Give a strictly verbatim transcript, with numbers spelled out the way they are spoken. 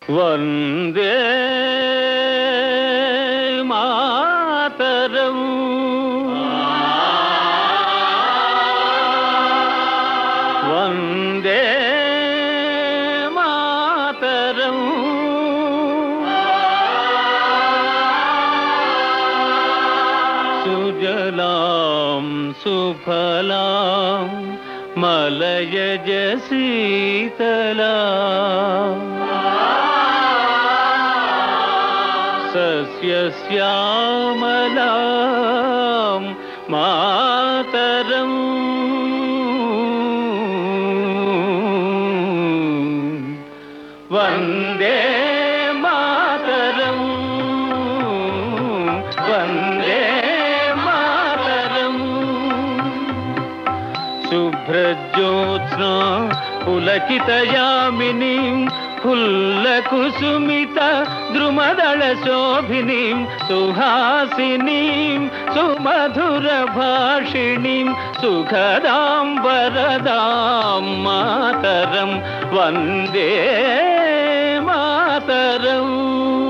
వందే మాతరం వందే మాతరం సుజలాం సుఫలాం మలయజ శీతలాం సస్యశ్యామలాం మాతరం వందే మాతరం వందే మాతరం శుభ్రజ్యోత్స్నా పులకితయామినీం ఫుల్లకుసుమిత ద్రుమదళ శోభినీం సుహాసినీం సుమధుర భాషిణీం సుఖదాం వరదాం మాతరం వందే మాతరం.